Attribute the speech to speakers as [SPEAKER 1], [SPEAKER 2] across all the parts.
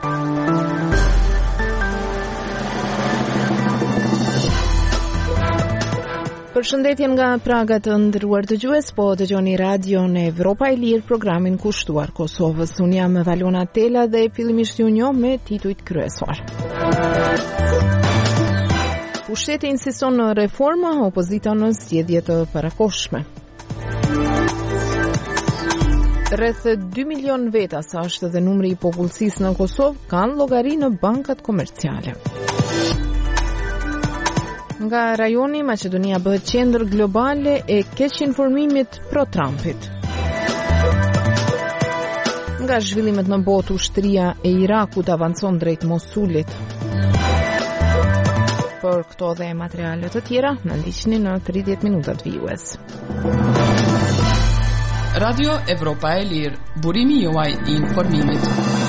[SPEAKER 1] Përshëndetje nga Praga të nderuar dëgjues, po dëgjoni radion Evropa e Lirë, programin kushtuar Kosovës. Unë jam Valona Tela dhe fillimisht ju njoh me titujt kryesor. Pushteti insiston në reforma, opozita në zgjedhje të parakohshme. Rreth 2 milion veta, sa është dhe numri i popullsisë në Kosovë, kanë llogari në bankat komerciale. Nga rajoni, Maqedonia bëhet qendër globale e keq informimit pro-Trumpit. Nga zhvillimet në botë, ushtria e Irakut avancon drejt Mosulit. Për këto dhe materiale të tjera, na ndiqni në 30 minutat vijues.
[SPEAKER 2] Radio Evropa e Lirë, burimi juaj i informimit.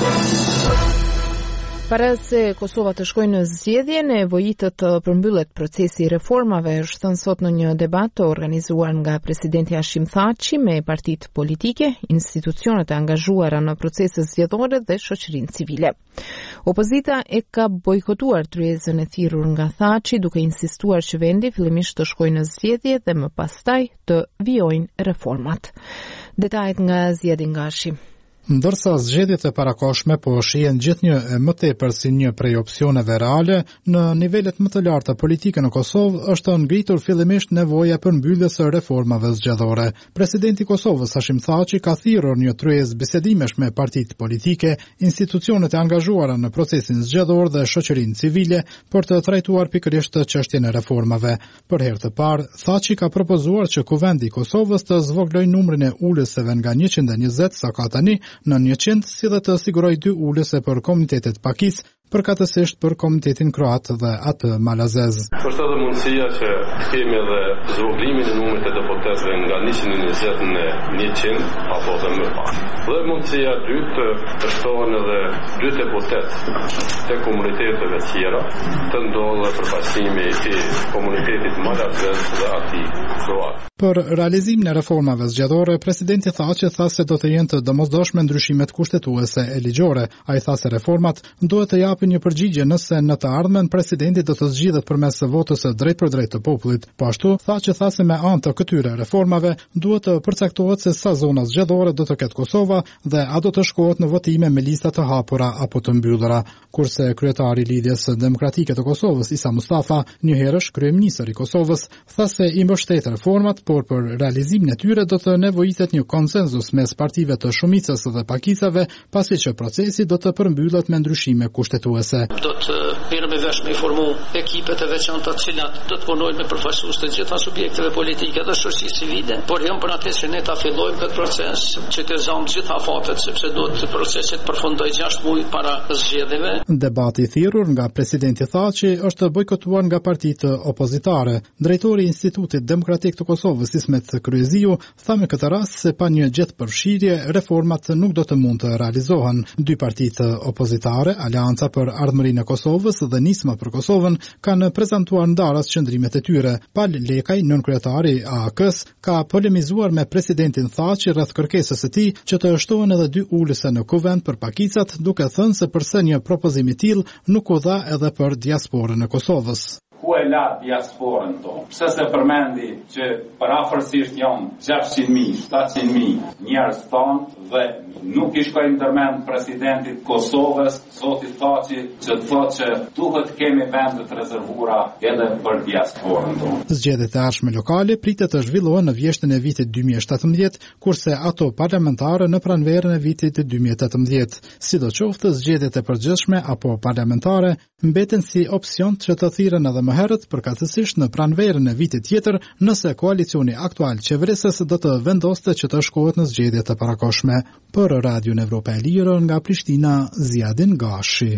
[SPEAKER 1] Para se Kosova të shkojë në zgjedhje, nevojitet të përmbyllet procesi i reformave, është thënë sot në një debat të organizuar nga presidenti Hashim Thaçi me partitë politike, institucionet e angazhuara në procese zgjedhore dhe shoqërinë civile. Opozita e ka bojkotuar tryezën e thirrur nga Thaçi, duke insistuar që vendi fillimisht të shkojë në zgjedhje dhe më pastaj të vijojnë reformat. Detajet nga Ziadin Gashi.
[SPEAKER 3] Ndërsa zgjedhjet e parakohshme po shihen gjithnjë e më tepër si një prej opsioneve reale, në nivelet më të larta politike në Kosovë është ngritur fillimisht nevoja për mbylljes së reformave zgjedhore. Presidenti i Kosovës Hashim Thaçi ka thirrur një tryezë bisedimesh me partitë politike, institucionet e angazhuara në procesin zgjedhor dhe shoqërinë civile për të trajtuar pikërisht çështjen e reformave. Për herë të parë, Thaçi ka propozuar që Kuvendi i Kosovës të zvoglojë numrin e ulësve nga 120 sa ka tani në 100, si dhe të siguroj 2 ulëse për komunitetet pakis, përkatësisht për komunitetin kroat dhe atë malazez.
[SPEAKER 4] Është edhe mundësia që kemi edhe zvoglimin e numrit të deputetëve nga 120 në 100 apo dhe më pak. Dhe mundësia e dytë të shtohen edhe 2 deputetë të komuniteteve tjera të ndodhe përfaqësimi i komunitetit malazez dhe atij kroat.
[SPEAKER 3] Për realizimin e reformave zgjedhore, presidenti Thaçi tha se do të jenë të domosdoshme ndryshimet kushtetuese e ligjore. Ai tha se reformat duhet të japin një përgjigje nëse në të ardhmen presidenti do të zgjidhet përmes votës së drejt për drejt të popullit. Po ashtu, Thaçi tha se me anë të këtyre reformave duhet të përcaktohet se sa zona zgjedhore do të ketë Kosova dhe a do të shkohet në votime me lista të hapura apo të mbyllura. Kurse kryetari i Lidhjes Demokratike të Kosovës, Isa Mustafa, një herësh kryeministër i Kosovës, tha se i mbështet reformat, por për realizimin e tyre do të nevojitet një konsenzus mes partive të shumicës dhe pakicave, pasi që procesi do të përmbyllet me ndryshime kushtetuese.
[SPEAKER 5] Do të merrem me vesh me informu ekipet e veçanta të cilat do të punojnë me përfaqësues të gjitha subjekteve politike dhe shoqërisë civile, por jam për atë që ne ta fillojmë këtë proces, që të zgjojmë të gjitha fatet, sepse do të procesi të përfundojë 6 muaj para zgjedhjeve.
[SPEAKER 3] Debati i thirrur nga presidenti Thaçi është bojkotuar nga partitë opozitare. Drejtori i Institutit Demokratik të Kosovës, Ismet Kryeziu, tha me këtë rast se pa një gjetë përfshirje, reformat nuk do të mund të realizohen. 2 partitë opozitare, Aleanca për Ardhmërinë e Kosovës dhe Nisma për Kosovën, kanë prezantuar ndaras qëndrimet e tyre. Pal Lekaj, nënkryetari i AK-s, ka polemizuar me presidentin Thaçi rreth kërkesës së tij që të shtohen edhe 2 ulëse në kuvend për pakicat, duke thënë se përse një propozim i tillë nuk u dha edhe për diasporën e Kosovës.
[SPEAKER 6] Ku e la diasporën tonë? Pse se përmendi që parafërsisht janë 600.000, 700.000 njerëz tonë dhe nuk i shkojnë ndërmend presidentit Kosovës, zoti Thaçi, që thotë që duhet kemi vende të rezervuara edhe për diasporën tonë.
[SPEAKER 3] Zgjedhjet e ardhshme lokale pritet të zhvillohen në vjeshtën e vitit 2017, kurse ato parlamentare në pranverën e vitit 2018. Sidoqoftë, zgjedhjet e përgjithshme apo parlamentare mbeten si opsion që të thirren edhe më herët, përkatësisht në pranverën e vitit tjetër, nëse koalicioni aktual qeverisës do të vendoste që të shkohet në zgjedhje të parakohshme. Për Radion Evropa e Lirë nga Prishtina, Ziadin Gashi.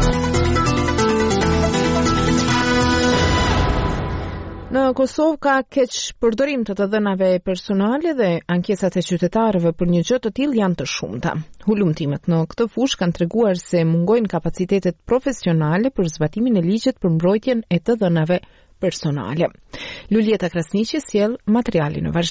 [SPEAKER 1] Në Kosovë ka keq përdorim të dhënave personale dhe ankesat e qytetarëve për një gjë të tillë janë të shumta. Hulumtimet në këtë fushë kanë treguar se mungojnë kapacitetet profesionale për zbatimin e ligjit për mbrojtjen e të dhënave personale. Luljeta Krasniqi sjell materialin në vazhdim.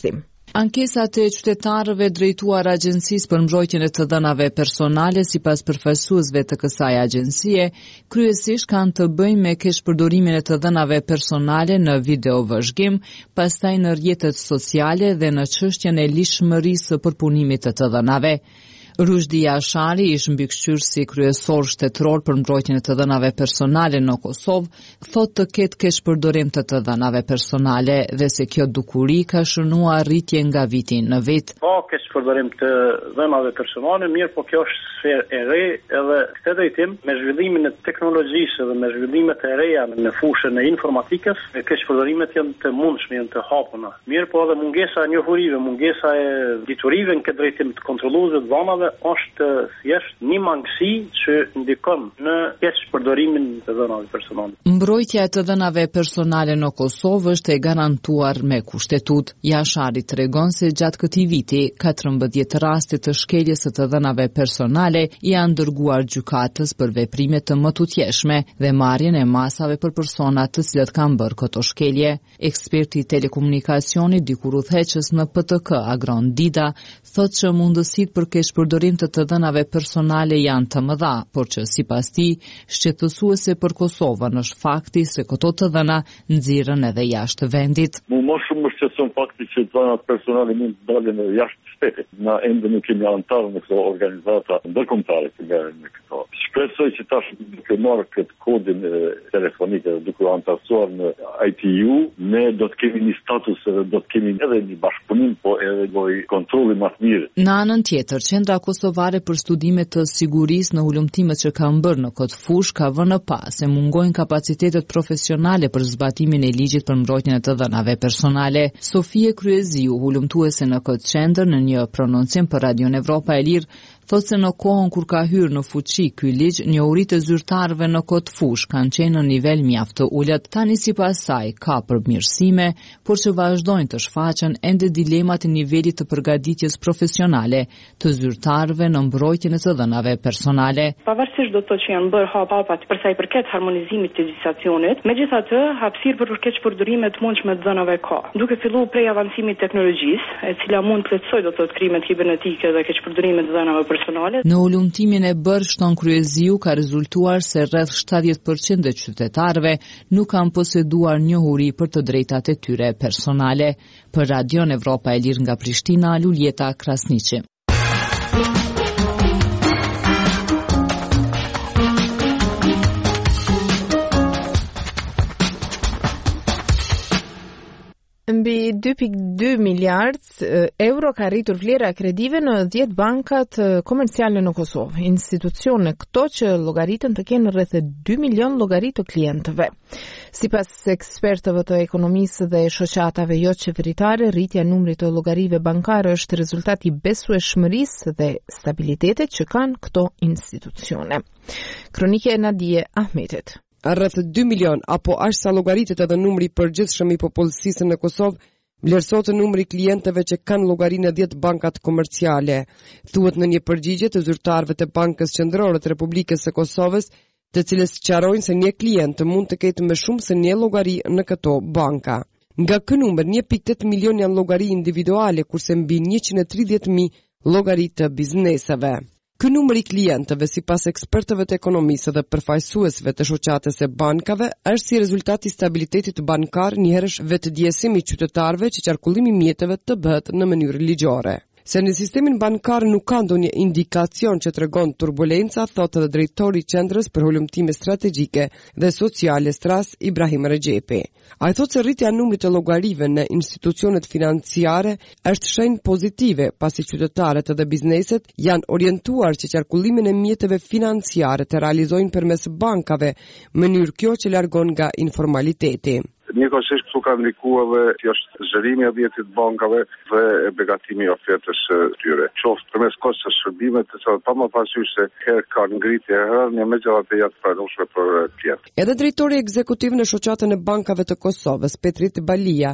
[SPEAKER 7] Ankesat e qytetarëve drejtuar Agjencisë për mbrojtjen e të dhënave personale sipas përfaqësuesve të kësaj agjencie, kryesisht kanë të bëjnë me keshpërdorimin e të dhënave personale në videovëzhgim, pastaj në rrjetet sociale dhe në çështjen e lishmërisë së përpunimit të të dhënave. Rushdi Ashari, ish mbikëqyrësi kryesor shtetëror për mbrojtjen e të dhënave personale në Kosovë, thotë të ketë keshpërdorim të të dhënave personale dhe se kjo dukuri ka shënuar rritje nga viti në vit.
[SPEAKER 8] Ka keshpërdorim të dhënave personale, mirë, po kjo është sferë e re edhe këtë drejtim me zhvillimin e teknologjisë dhe me zhvillimet e reja në fushën e informatikës, keshpërdorimet janë të mundshme, janë të hapuna. Mirë, po edhe mungesa e njohurive, mungesa e diturive në këtë drejtim të kontrolluesve të dhënave është thjesht një mangësi që ndikon në keshpërdorimin të dhënave personale.
[SPEAKER 7] Mbrojtja e të dhënave personale në Kosovë është e garantuar me kushtetut. Jashari tregon se gjatë këtij viti 14 raste të shkeljes së të dhënave personale janë dërguar gjykatës për veprime të mëtutjeshme dhe marrjen e masave për personat të cilët kanë bërë këto shkelje. Eksperti i telekomunikacionit dikur udhëheqës në PTK Agron Dida thotë që mundësitë për keshpërdorim të dhënave personale janë të mëdha, por që sipas tij, shqetësuese për Kosovën është fakti se këto të dhëna nxirren edhe jashtë vendit.
[SPEAKER 9] Më shumë më shqetëson fakti që dhënat personale mund të dalin jashtë shtetit. Na ende nuk kemi anëtarë në këto organizata ndërkombëtare që merren me këto. Shpresoj që tash duke marrë këtë kodin telefonik dhe duke anëtarësuar në ITU, ne do të kemi një status dhe do të kemi edhe një bashkëpunim, po edhe një kontrolli më të mirë.
[SPEAKER 7] Në anën tjetër, Qendra Kosovare për Studime të Sigurisë në ulëmtimet që kanë bërë në këtë fushë ka vënë pas se mungojnë kapacitetet profesionale për zbatimin e ligjit për mbrojtjen e të dhënave personale. Sofie Kryeziu, ulëmtuese në këtë qendër, në një prononcim për Radion Evropa e Lirë, thotë se në kohën kur ka hyrë në fuqi ky ligj, njohuritë e zyrtarëve në këtë fushë kanë qenë në nivel mjaft të ulët. Tani sipas saj ka përmirësime, por që vazhdojnë të shfaqen ende dilemat e nivelit të përgatitjes profesionale të zyrtarëve në mbrojtjen e të dhënave personale.
[SPEAKER 10] Pavarësisht do të thotë që janë bërë hapa për sa i përket harmonizimit të legjislacionit, megjithatë hapësirë për keqpërdorime të mundshme të dhënave ka. Duke filluar prej avancimit të teknologjisë, e cila mund të lehtësojë do të thotë krimet kibernetike dhe keqpërdorimet të dhënave personale.
[SPEAKER 7] Në ulëmtimin e bërë shton Kryeziu ka rezultuar se rreth 70% e qytetarëve nuk kanë poseduar njohuri për të drejtat e tyre personale. Për Radion Evropa e Lirë nga Prishtina, Luljeta Krasniqi.
[SPEAKER 1] Mbi 2.2 miliard euro ka rritur vlera kredive në 10 bankat komerciale në Kosovë. Institucione këto që llogaritën të kenë rreth 2 milion llogari të klientëve. Sipas ekspertëve të ekonomisë dhe shoqatave jo qeveritare, rritja e numrit të llogarive bankare është rezultat i besueshmërisë dhe stabilitetit që kanë këto institucione. Kronike Nadije Ahmetit.
[SPEAKER 11] Rreth 2 milion apo aq sa llogaritet edhe numri i përgjithshëm i popullsisë në Kosovë, vlerësohet numri i klientëve që kanë llogari në 10 bankat komerciale. Thuhet në një përgjigje të zyrtarëve të Bankës Qendrore të Republikës së Kosovës, të cilës sqarojnë se një klient mund të ketë më shumë se një llogari në këto banka. Nga ky numër, 1.8 milion janë llogari individuale, kurse mbi 130.000 llogari të bizneseve. Ky numër i klientëve, sipas ekspertëve të ekonomisë dhe përfaqësuesve të shoqatës së bankave, është si rezultat i stabilitetit bankar, njëherësh vetëdijësimi i qytetarëve që qarkullimi i mjeteve të bëhet në mënyrë ligjore. Se në sistemin bankar nuk ka ndonjë indikacion që tregon turbulenca, thotë edhe drejtori i Qendrës për Ulëmtime Strategjike dhe Sociale Stras Ibrahim Rexhepi. Ai thotë se rritja e numrit të llogarive në institucionet financiare është shenjë pozitive, pasi qytetarët dhe bizneset janë orientuar që qarkullimin e mjeteve financiare të realizojnë përmes bankave, mënyrë kjo që largon nga informaliteti.
[SPEAKER 12] Njëkohësisht këtu ka ndikuar edhe është zhërimi i mjetit bankave dhe begatimi i ofertës së tyre. Qoftë përmes kostos së shërbimeve të cilat pa më parasysh se herë ka ngritje herë megjithatë janë të pranueshme për klient.
[SPEAKER 11] Edhe drejtori ekzekutiv në shoqatën e bankave të Kosovës, Petrit Balia,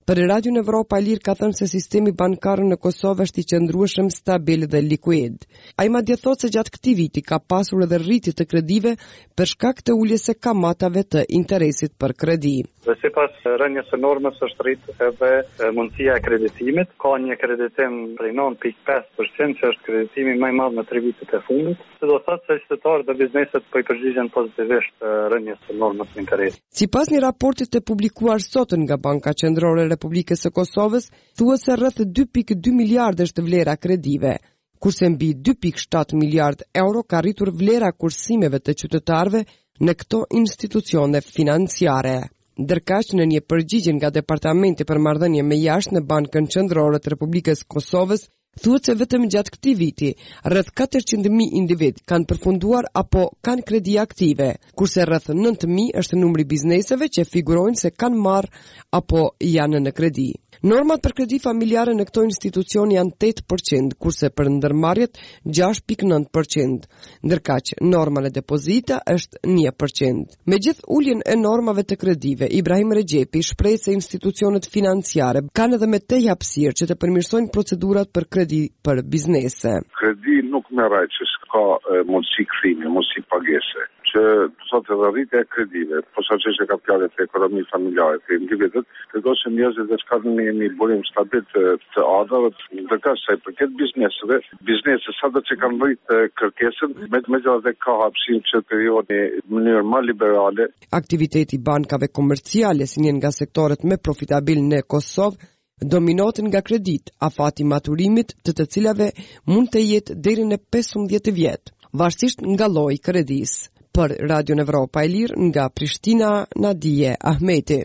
[SPEAKER 11] Për Radion Evropa e Lirë ka thënë se sistemi bankar në Kosovë është i qëndrueshëm, stabil dhe likuid. Ai madje thotë se gjatë këtij viti ka pasur edhe rritje të kredive për shkak të uljes së kamatave të interesit për kredi.
[SPEAKER 13] Dhe sipas rënies së normës është rritë edhe mundësia e kreditimit. Ka një kreditim prej 9.5% që është kreditimi më i madh në 3 vitet e fundit. Se do të thotë se qytetarët dhe bizneset po i përgjigjen pozitivisht rënies së normës së interesit.
[SPEAKER 11] Sipas një raporti të publikuar sot nga Banka Qendrore e Republikës së Kosovës, thuhet se rreth 2.2 miliardë është vlera kredive, kurse mbi 2.7 miliard euro ka rritur vlera kursimeve të qytetarëve në këto institucione financiare. Ndërkaq, në një përgjigje nga Departamenti për Marrëdhënie me Jashtë në Bankën Qendrore të Republikës së Kosovës, thuhet se vetëm gjatë këtij viti rreth 400.000 individ kanë përfunduar apo kanë kredi aktive, kurse rreth 9.000 është numri bizneseve që figurojnë se kanë marrë apo janë në kredi. Normat për kredi familjare në këto institucion janë 8%, kurse për ndërmarrjet 6.9%, ndërkaq norma në depozita është 1%. Megjith uljen e normave të kredive, Ibrahim Regjepi shpreh se institucionet financiare kanë edhe më tej hapësirë që të përmirësojnë procedurat për kredi për biznese.
[SPEAKER 12] Kredi nuk merr që ka mundësi kthimi, mundësi pagese. Që sot edhe rritja e kredive, posaçërisht ka fjalë të ekonomi familjare, të individët, kërkosin njerëzit që kanë një burim stabil të ardhave, ndërkohë sa i përket bizneseve sa do të kanë rritë kërkesën, megjithatë ka hapësinë që të rrihen në mënyrë më liberale.
[SPEAKER 11] Aktiviteti bankave komerciale si një nga sektorët më profitabil në Kosovë dominohet nga kredit, afati maturimit të cilave mund të jetë deri në 15 vjet, varësisht nga lloji i kredisë. Për Radion Evropa e Lirë nga Prishtina, Nadije Ahmeti.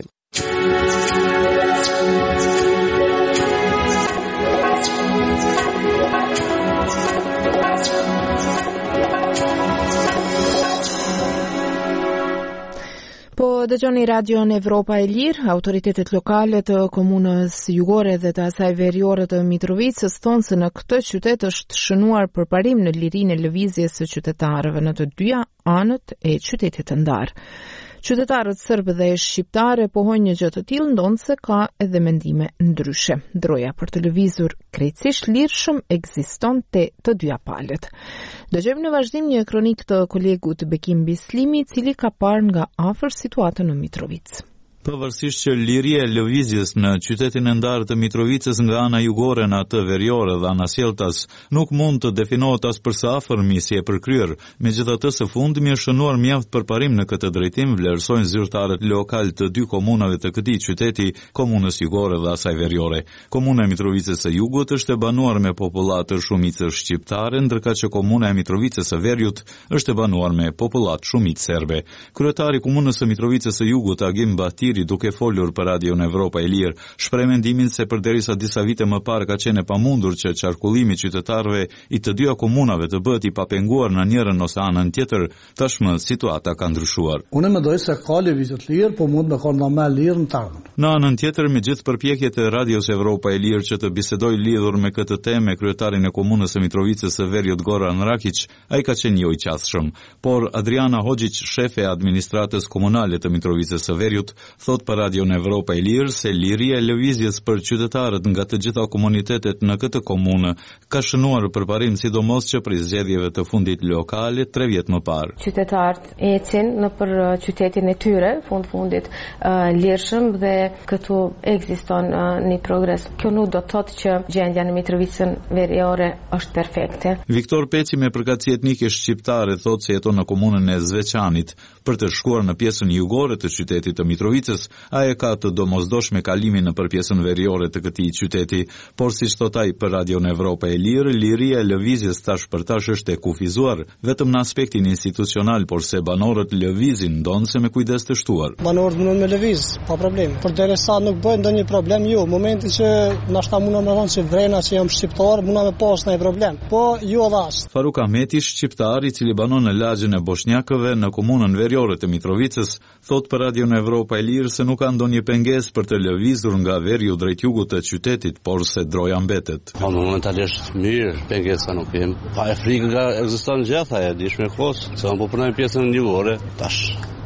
[SPEAKER 1] Po dëgjoni Radion Evropa e Lirë, autoritetet lokale të komunës jugore dhe të asaj veriore të Mitrovicës thonë se në këtë qytet është shënuar përparim në lirinë e lëvizjes së qytetarëve në të dyja anët e qytetit të ndarë. Qytetarët serbë dhe shqiptare pohojnë një gjë të tillë, ndonse ka edhe mendime ndryshe. Droja për të lëvizur krejtësisht lirshëm ekziston te të dyja palët. Dëgjojmë në vazhdim një kronikë të kolegut Bekim Bislimi, i cili ka parë nga afër situatën në Mitrovicë.
[SPEAKER 14] Pavarësisht që liria e lëvizjes në qytetin e ndarë të Mitrovicës nga ana jugore në atë veriore dhe ana Sjeltas nuk mund të definohet as për sa afërmi si e përkryer. Megjithatë, së fundmi është shënuar mjaft përparim në këtë drejtim, vlerësojnë zyrtarët lokal të dy komunave të këtij qyteti, komunës jugore dhe asaj veriore. Komuna e Mitrovicës së Jugut është e banuar me popullatër shumicë shqiptare, ndërkaq që komuna e Mitrovicës së Veriut është e banuar me popullat shumicë serbe. Kryetari i komunës së Mitrovicës së Jugut, Agim Bahti, duke folur për Radion Evropa e Lirë, shpreh mendimin se përderisa disa vite më parë ka qenë e pamundur që qarkullimi i qytetarëve i të dyja komunave të bëhet i papenguar në njërin ose anën tjetër, tashmë situata ka ndryshuar.
[SPEAKER 15] Unë mendoj se ka lëvizje të lirë, po mund të kenë më lirë në tarmën.
[SPEAKER 14] Në anën tjetër, me gjithë përpjekjet e Radios Evropa e Lirë që të bisedoj lidhur me këtë temë me kryetarin e komunës së Mitrovicës së Veriut Goran Rakić, ai ka qenë jo i qasshëm, por Adriana Hoxhić, shefe e administratës komunale të Mitrovicës së Veriut, thot për Radion Evropa e Lirë se liria e lëvizjes për qytetarët nga të gjitha komunitetet në këtë komunë ka shënuar përparim sidomos që prej zgjedhjeve të fundit lokale 3 vjet më parë.
[SPEAKER 16] Qytetarët ecin në për qytetin e tyre, fundit lirshëm dhe këtu ekziston një progres. Kjo nuk do të thotë që gjendja në Mitrovicën veriore është perfekte.
[SPEAKER 14] Viktor Peci me përkatësi etnike shqiptare thot se jeton në komunën e Zveçanit. Për të shkuar në pjesën jugore të qytetit të Mitrovicës, ai ka të domosdoshme kalimin në për pjesën veriore të këtij qyteti, por siç thot ai për Radion Evropa e Lirë, liria e lëvizjes tash për tash është e kufizuar vetëm në aspektin institucional, por se banorët lëvizin ndonse me kujdes të shtuar.
[SPEAKER 15] Banorët mundon me lëviz pa problem. Por derisa nuk bëjnë ndonjë problem, jo, momenti që na shta mundon me thonë se vrena që jam shqiptar, mundon me pas ndonjë problem. Po jo dash.
[SPEAKER 14] Faruk Ahmeti, shqiptar i cili banon në lagjën e Boshnjakëve në komunën veriore të Mitrovicës, thot për Radion Evropa e Lirë se nuk ka ndonjë pengesë për të lëvizur nga veriu drejt jugut të qytetit, por se droja mbetet.
[SPEAKER 17] Momentalisht mirë, pengesa nuk kem. Pa e frikë nga ekziston gjitha, e dish me kohës, se po punojmë pjesën jugore, tash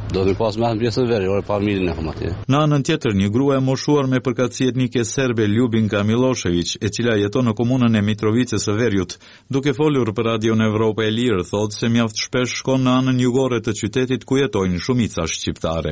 [SPEAKER 17] Do të pas më pjesën veriore familjen e atje.
[SPEAKER 14] Në anën tjetër, një grua e moshuar me përkatësi etnike serbe Ljubinka Milošević, e cila jeton në komunën e Mitrovicës së Veriut, duke folur për Radion Evropa e Lirë, thotë se mjaft shpesh shkon në anën jugore të qytetit ku jetojnë shumica shqiptare.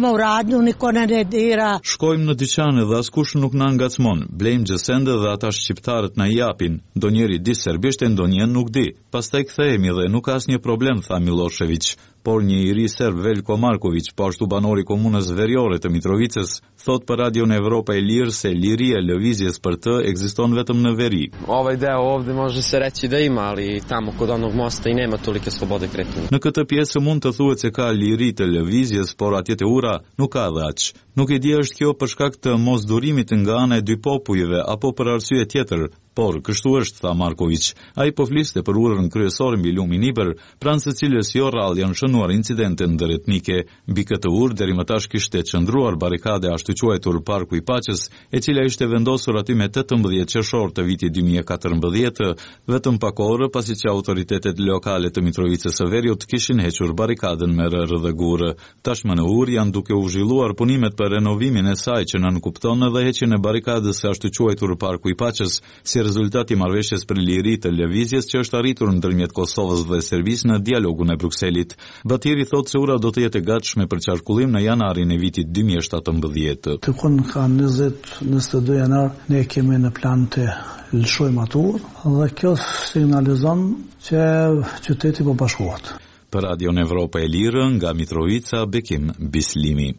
[SPEAKER 14] Shkojmë në dyqane dhe askush nuk na ngacmon, blejmë gjësende dhe ata shqiptarët na japin. Ndonjëri di serbisht e ndonjën nuk di. Pastaj kthehemi dhe nuk ka asnjë problem, tha Milošević. Por një i ri serb Veljko Marković, po ashtu banori komunës veriore të Mitrovicës, thot për Radion Evropa e Lirë se liria e lëvizjes për të ekziston vetëm në veri.
[SPEAKER 18] Ovaj deo ovdje može se reći da ima, ali tamo kod onog mosta i nema tolike slobode kretanja.
[SPEAKER 14] Në këtë pjesë mund të thuhet se ka liri të lëvizjes, por atje te ura nuk ka dhe aq. Nuk e di është kjo për shkak të mosdurimit nga ana e dy popujve apo për arsye tjetër. Por, kështu është, tha Marković. Ai po fliste për urën kryesore mbi lumin Iber, pranë së cilës jo rrallë janë shënuar incidente ndëretnike. Mbi këtë urë deri më tash kishte qëndruar barikade ashtu quajtur Parku i Paqes, e cila ishte vendosur aty me 18 qershor të vitit 2014, vetëm pak orë pasi që autoritetet lokale të Mitrovicës së Veriut kishin hequr barikadën me rërë dhe gurë. Tashmë në urë janë duke u zhvilluar punimet për renovimin e saj që nënkupton edhe heqjen e barikadës së ashtu quajtur Parku i Paqes, si rezultati marrëveshjes për liri të lëvizjes që është arritur ndërmjet Kosovës dhe Serbisë në dialogun e Brukselit. Batieri thotë se ura do të jetë e gatshme për qarkullim në janarin e vitit 2017.
[SPEAKER 19] Të kënë ka 22 janar ne kemi në plan të lëshojmë atur dhe kjo signalizon që qyteti po bashkohet.
[SPEAKER 14] Për Radion Evropa e Lirë, nga Mitrovica, Bekim Bislimi.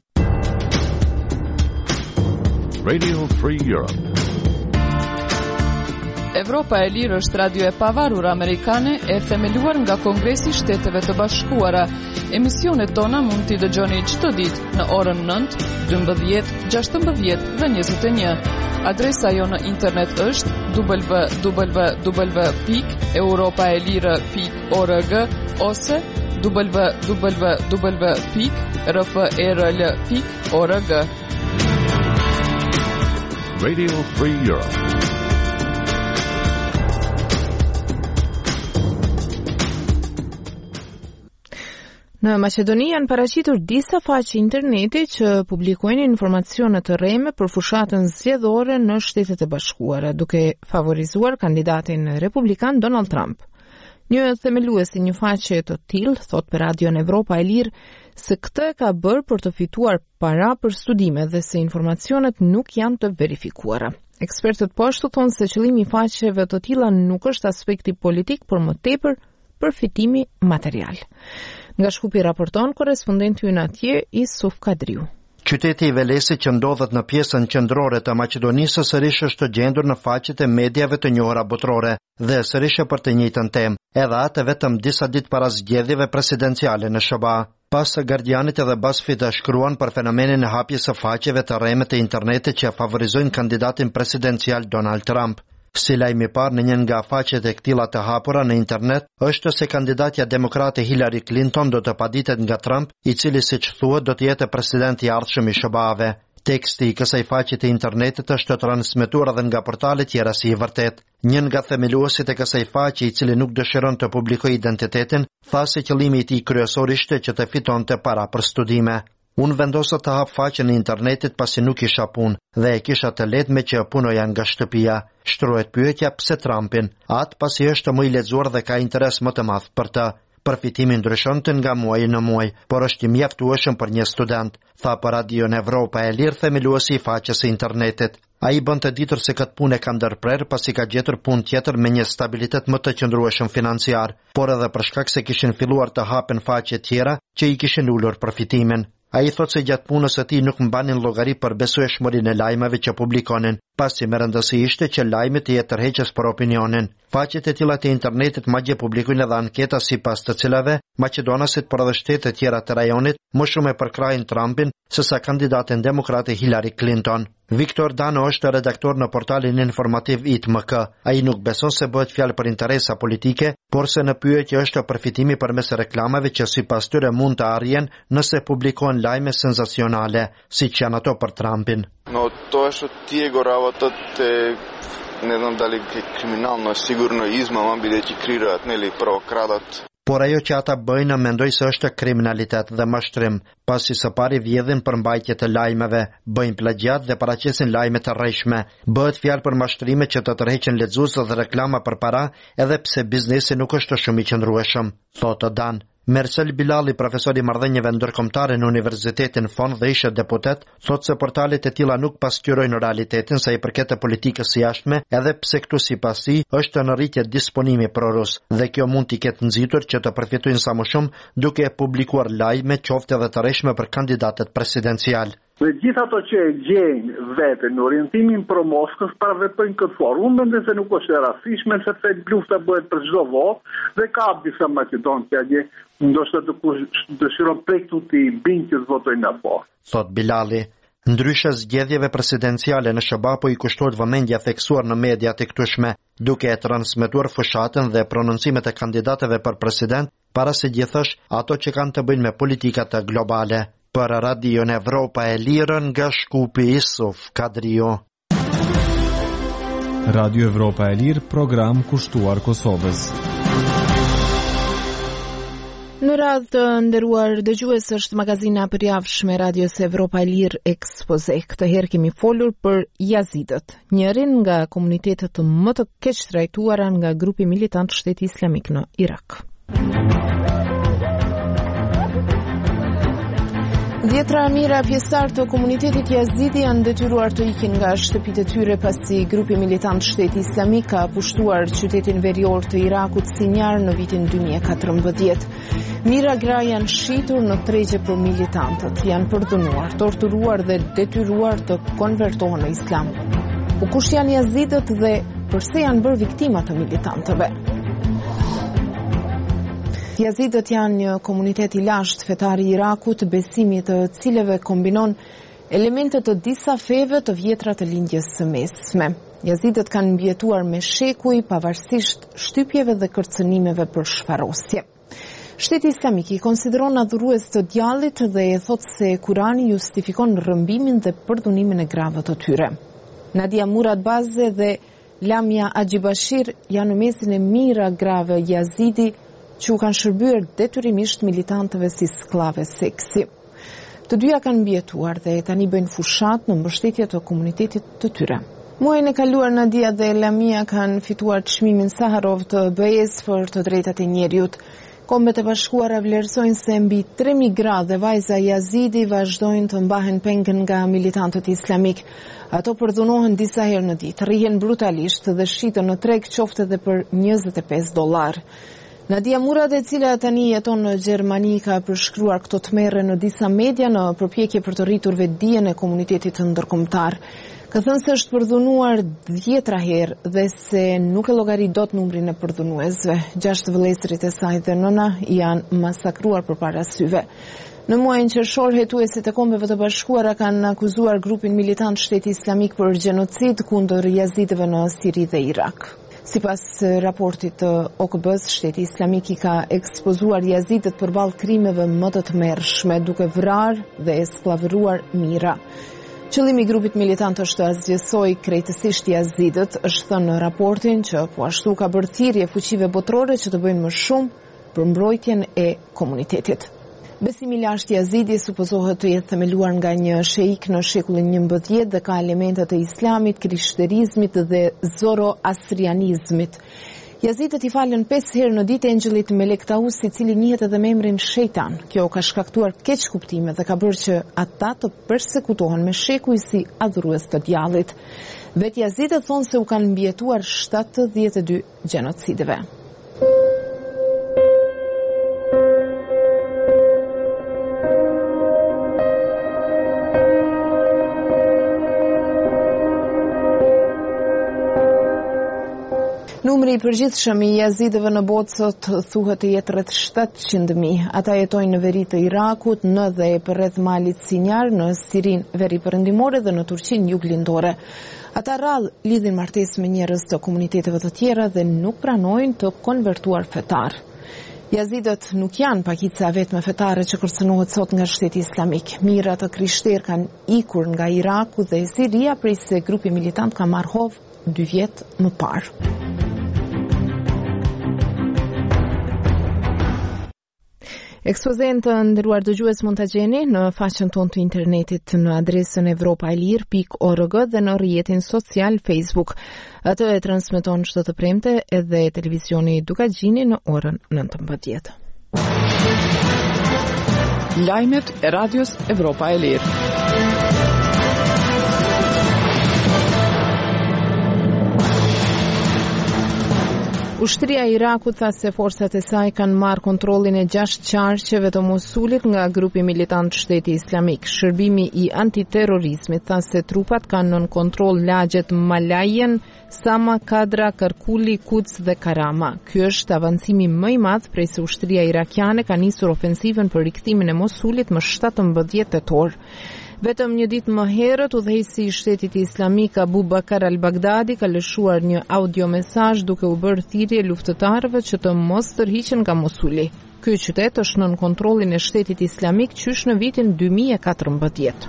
[SPEAKER 20] Radio Free Europe.
[SPEAKER 2] Evropa e Lirë është radio e pavarur amerikane e themeluar nga Kongresi i Shteteve të Bashkuara. Emisionet tona mund t'i dëgjoni çdo ditë në orën 9, 12, 16 dhe 21. Adresa jo në internet është www.europaelire.org ose www.rfrl.org.
[SPEAKER 20] Radio Free Europe.
[SPEAKER 1] Në Maqedoni janë paraqitur disa faqe interneti që publikojnë informacione të rreme për fushatën zgjedhore në Shtetet e Bashkuara, duke favorizuar kandidatin republikan Donald Trump. Një themelues i një faqe të tillë thot për Radion Evropa e Lirë se këtë ka bërë për të fituar para për studime dhe se informacionet nuk janë të verifikuara. Ekspertët po ashtu thonë se qëllimi i faqeve të tilla nuk është aspekti politik, por më tepër përfitimi material. Nga Shkupi raporton korespondenti ynë atje Isuf Kadriu.
[SPEAKER 21] Qyteti i Velesit që ndodhet në pjesën qendrore të Maqedonisë sërish është gjendur në faqet e mediave të njohura botërore dhe sërish për të njëjtën temë, edhe atë vetëm disa ditë para zgjedhjeve presidenciale në SBA. Pas së Guardianit edhe BuzzFeed shkruan për fenomenin e hapjes së faqeve të rreme të internetit që favorizojnë kandidatin presidencial Donald Trump. Si lajmi parë në një nga faqet e këtilla të hapura në internet është se kandidatja demokrate Hillary Clinton do të paditet nga Trump, i cili siç thuhet do të jetë presidenti i ardhshëm i SBA-ve. Teksti i kësaj faqe të internetit është transmetuar edhe nga portale tjera si i vërtet. Një nga themeluesit e kësaj faqe, i cili nuk dëshiron të publikojë identitetin, tha se qëllimi i tij kryesor ishte që të fitonte para për studime. Unë vendosa të hap faqen e internetit pasi nuk isha punë dhe e kisha të lehtë me që punoja nga shtëpia. Shtrohet pyetja pse Trumpin, atë pasi është më i lexuar dhe ka interes më të madh për të. Përfitimi ndryshonte nga muaji në muaj, por është i mjaftueshëm për një student, tha për Radion Evropa e Lirë themeluesi i faqes së internetit. Ai bën të ditur se këtë punë ka ndërprer pasi ka gjetur punë tjetër me një stabilitet më të qëndrueshëm financiar, por edhe për shkak se kishin filluar të hapen faqe tjera që i kishin ulur përfitimin. Ai thot se gjatë punës së tij nuk mbanin llogari për besueshmërinë e lajmeve që publikonin, pasi më rëndësi ishte që lajmi të jetë tërheqës për opinionin. Faqet e tilla të internetit madje publikojnë edhe anketa sipas të cilave maqedonasit por edhe shtete tjera të rajonit më shumë e përkrahin Trumpin sesa kandidaten demokrate Hillary Clinton. Viktor Dano është redaktor në portalin informativ ITMK. Ai nuk beson se bëhet fjalë për interesa politike, por se në pyetje është përfitimi përmes reklamave që sipas tyre mund të arrijën nëse publikohen lajme senzacionale, siç janë ato për Trumpin.
[SPEAKER 22] No to është tjego работата не знам дали е криминално, е сигурно измама, бидејќи крираат, нели, прво крадат.
[SPEAKER 21] por ajo që ata bëjnë mendoj se është kriminalitet dhe mashtrim, pasi së pari vjedhin për mbajtje të lajmeve, bëjnë plagiat dhe paraqesin lajme të rrejshme. Bëhet fjalë për mashtrime që të tërheqin lexues dhe reklama për para, edhe pse biznesi nuk është shumë i qëndrueshëm, thotë Dan. Mersel Bilali, profesor i marrëdhënieve ndërkombëtare në Universitetin Fon dhe ishte deputet, thotë se portalet e tilla nuk pasqyrojnë realitetin sa i përket të politikës së jashtme, edhe pse këtu sipas tij është në rritje disponimi prorus dhe kjo mund t'i ketë nxitur që të përfitojnë sa më shumë duke publikuar lajme qoftë edhe të rreshme për kandidatët presidencial.
[SPEAKER 4] Dhe gjithë ato që e gjejnë vete në orientimin pro Moskës paraveprojnë këtë forë. Unë mendoj se nuk është e rastishme sepse lufta bëhet për çdo votë dhe ka disa maqedonë që atje ndoshta dëshiron prej këtu të binë që të votojnë apo.
[SPEAKER 21] Thot Bilali. Ndryshe zgjedhjeve presidenciale në SBA i kushtohet vëmendja theksuar në mediat e këtushme, duke e transmetuar fushatën dhe prononcimet e kandidatëve për president, para se gjithësh ato që kanë të bëjnë me politikat globale. Për Radio Evropa e Lirën nga Shkupi Isuf Kadrio.
[SPEAKER 5] Radio Evropa e Lirë, program kushtuar Kosovës.
[SPEAKER 1] Në radhë të nderuar dëgjues, është magazina përjavshme Radios Evropa e Lirë Expose. Këtë herë kemi folur për jazidët, njërin nga komunitetet më të keq trajtuara nga grupi militant Shteti Islamik në Irak. Dhjetra mijëra pjesëtar të komunitetit jazidi janë detyruar të ikin nga shtëpitë e tyre pasi grupi militant Shteti Islamik ka pushtuar qytetin verior të Irakut Sinjar në vitin 2014. Mijëra gra janë shitur në tregje për militantët, janë përdhunuar, torturuar dhe detyruar të konvertohen në Islam. Po kush janë jazidët dhe pse janë bërë viktima të militantëve? Jazidët janë një komunitet i lashtë fetar i Irakut, besimi të cilëve kombinon elemente të disa feve të vjetra të lindjes së mesme. Jazidët kanë mbijetuar me shekuj pavarësisht shtypjeve dhe kërcënimeve për shfarosje. Shteti Islamik i konsideron adhurues të djallit dhe e thot se Kurani justifikon rrëmbimin dhe përdhunimin e grave të tyre. Nadia Murad Baze dhe Lamia Agjibashir janë në mesin e mijëra grave jazidi që u kanë shërbyer detyrimisht militantëve si sklave seksi. Të dyja kanë mbijetuar dhe tani bëjnë fushat në mbështetje të komunitetit të tyre. Muajin e kaluar Nadia dhe Lamia kanë fituar çmimin Saharov të BE-s për të drejtat e njerëzit. Kombet e Bashkuara vlerësojnë se mbi 3000 gra dhe vajza jazidi vazhdojnë të mbahen pengën nga militantët islamik. Ato përdhunohen disa herë në ditë, rrihen brutalisht dhe shiten në treg qoftë edhe për $25. Nadia Murad, e cila tani jeton në Gjermani, ka përshkruar këto tmerre në disa media në përpjekje për të rritur vetdijen e komunitetit ndërkombëtar. Ka thënë se është përdhunuar 10 herë dhe se nuk e llogarit dot numrin e përdhunuesve. 6 vëllezërit e saj dhe nëna janë masakruar përpara syve. Në muajin qershor, hetuesit e Kombeve të Bashkuara kanë akuzuar grupin militant Shteti Islamik për gjenocid kundër jazidëve në Siri dhe Irak. Sipas raportit të OKB-s, Shteti Islamik i ka ekspozuar jazidët përballë krimeve më të tmerrshme, duke vrarë dhe sklavëruar mijëra. Qëllimi i grupit militant është të azgjësojë krejtësisht jazidët, është thënë në raportin që po ashtu ka bërë thirrje fuqive botërore që të bëjnë më shumë për mbrojtjen e komunitetit. Besimi i lashtë jazidi supozohet të jetë themeluar nga një sheik në shekullin 11 dhe ka elemente të islamit, krishterizmit dhe zoroastrianizmit. Jazidët i falen 5 herë në ditë engjëllit Melek Taus, i cili njihet edhe me emrin Shejtan. Kjo ka shkaktuar keq kuptime dhe ka bërë që ata të përsekutohen me shekuj si adhurues të djallit. Vetë jazidët thonë se u kanë mbijetuar 72 gjenocideve. Numri i përgjithshëm i jazidëve në botë sot thuhet të jetë rreth 700.000. Ata jetojnë në veri të Irakut, në dhe përreth malit Sinjar, në Sirinë veri perëndimore dhe në Turqinë juglindore. Ata rrallë lidhin martesë me njerëz të komuniteteve të tjera dhe nuk pranojnë të konvertuar fetar. Jazidët nuk janë pakica vetme fetare që kërcënohet sot nga Shteti Islamik. Mijëra të krishterë kanë ikur nga Iraku dhe Siria prej se grupi militant ka marrë hovë 2 vjet më parë. Ekspozen të nderuar dëgjues mund ta gjeni në faqen tonë të internetit në adresën evropailir.org dhe në rrjetin social Facebook. Atë e transmeton çdo të premte edhe televizioni Dukagjini në orën 19.
[SPEAKER 2] Lajmet e radios Evropa e Lirë.
[SPEAKER 1] Ushtria e Irakut tha se forcat e saj kanë marrë kontrollin e 6 qarqeve të Mosulit nga grupi militant Shteti Islamik. Shërbimi i antiterrorizmit tha se trupat kanë nën kontroll lagjet Malajen, Sama, Kadra, Karkuli, Quds dhe Karama. Ky është avancimi më i madh prej se ushtria irakiane ka nisur ofensivën për rikthimin e Mosulit më 17 tetor. Vetëm një ditë më herët, udhëheqësi i Shtetit Islamik Abu Bakar al-Baghdadi ka lëshuar një audiomesazh duke u bërë thirrje luftëtarëve që të mos tërhiqen nga Mosuli. Ky qytet është nën kontrollin e Shtetit Islamik qysh në vitin 2014.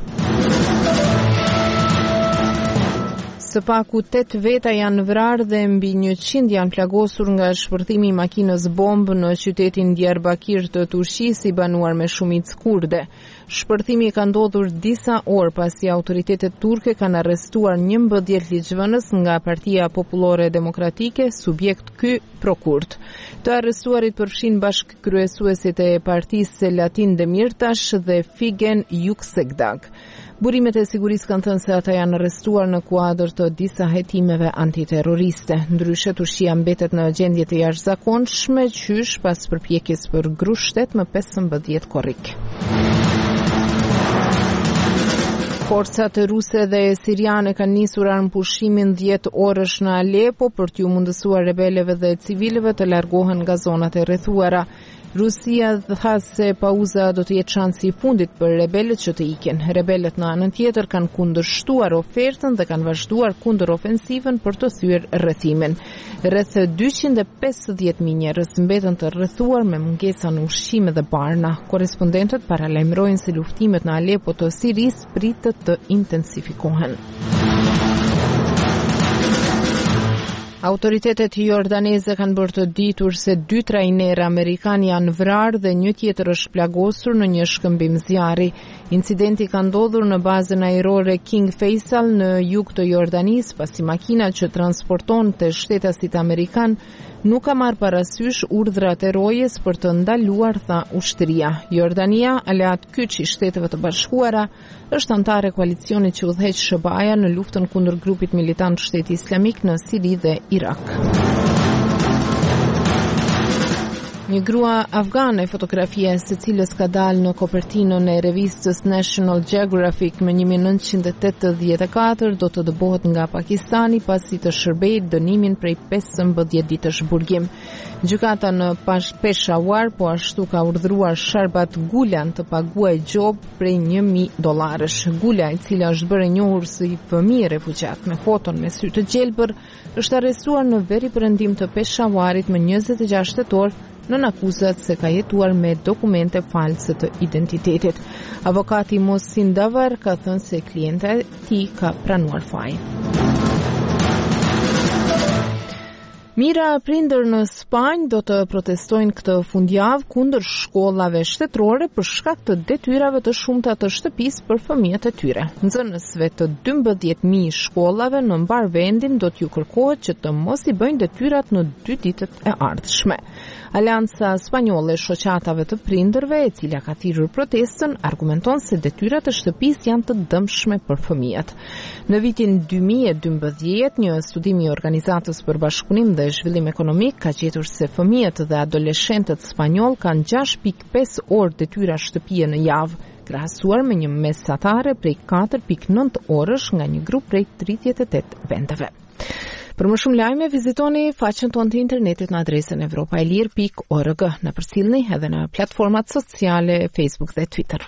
[SPEAKER 1] Së paku 8 veta janë vrarë dhe mbi 100 janë plagosur nga shpërthimi i makinës bombë në qytetin Diyarbakir të Turqisë i banuar me shumicë kurde. Shpërthimi ka ndodhur disa orë pasi autoritetet turke kanë arrestuar 11 ligjvënës nga Partia Popullore Demokratike, subjekt ky prokurt. Të arrestuarit përfshin bashkëkryesuesit e Partisë Selatin Demirtash dhe Figen Yüksekdag. Burimet e sigurisë kanë thënë se ata janë arrestuar në kuadër të disa hetimeve antiterroriste. Ndryshe Turqia mbetet në gjendje të jashtëzakonshme qysh pas përpjekjes për grushtet më 15 korrik. Forcat ruse dhe siriane kanë nisur armëpushimin 10 orësh në Alepo për t'ju mundësuar rebeleve dhe civilëve të largohen nga zonat e rrethuara. Rusia tha se pauza do të jetë shansi i fundit për rebelët që të ikin. Rebelët në anën tjetër kanë kundërshtuar ofertën dhe kanë vazhduar kundër ofensivën për të thyer rrethimin. Rreth 250.000 njerëz mbeten të rrethuar me mungesa në ushqime dhe barna. Korrespondentët paralajmërojnë se luftimet në Alepo të Sirisë pritet të intensifikohen. Autoritetet jordaneze kanë bërë të ditur se 2 trajnerë amerikanë janë vrarë dhe një tjetër është plagosur në një shkëmbim zjarri. Incidenti ka ndodhur në bazën ajrore King Faisal në jug të Jordanisë, pasi makina që transporton të shtetasit amerikan nuk ka marrë parasysh urdhrat e rojes për të ndaluar, tha ushtria. Jordania, aleat kyç i Shteteve të Bashkuara, është antare koalicionit që udhëheq SHBA-ja në luftën kundër grupit militant Shteti Islamik në Siri dhe Irak. Një grua afgane, fotografia se cilës ka dalë në kopertinën e revistës National Geographic më 1984, do të dëbohet nga Pakistani pasi të shërbejë dënimin prej 15 ditësh burgim. Gjykata në Peshawar po ashtu ka urdhëruar Sharbat Gulan të paguajë gjobë prej $1,000. Gula, e cila është bërë e njohur si fëmijë refugjat me foton me sy të gjelbër, është arrestuar në veri perëndim të Peshawarit më 26 tetor në akuzat se ka jetuar me dokumente false të identitetit. Avokati Mohsin Davar ka thënë se klienta e tij ka pranuar fajin. Mira prindër në Spanjë do të protestojnë këtë fundjavë kundër shkollave shtetërore për shkak të detyrave të shumta të shtëpisë për fëmijët e tyre. Nxënësve të 12.000 shkollave në mbar vendin do t'ju kërkohet që të mos i bëjnë detyrat në 2 ditët e ardhshme. Alianca Spanjolle e Shoqatave të Prindërve, e cila ka thirrur protestën, argumenton se detyrat e shtëpisë janë të dëmshme për fëmijët. Në vitin 2012, një studim i Organizatës për Bashkëpunim dhe Zhvillim Ekonomik ka gjetur se fëmijët dhe adoleshentët spanjoll kanë 6.5 orë detyra shtëpie në javë, krahasuar me një mesatare prej 4.9 orësh nga një grup prej 38 vendeve. Për më shumë lajme, vizitoni faqen tonë të internetit në adresën evropailir.org. Na përcjellni edhe në platformat sociale Facebook dhe Twitter.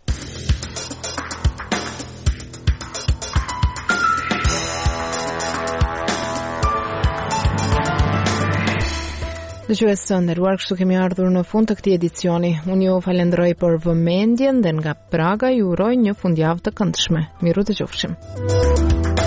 [SPEAKER 1] Dëgjues të nderuar, kështu kemi ardhur në fund të këtij edicioni. Unë ju falenderoj për vëmendjen dhe nga Praga ju uroj një fundjavë të këndshme. Miru dëgjofshim.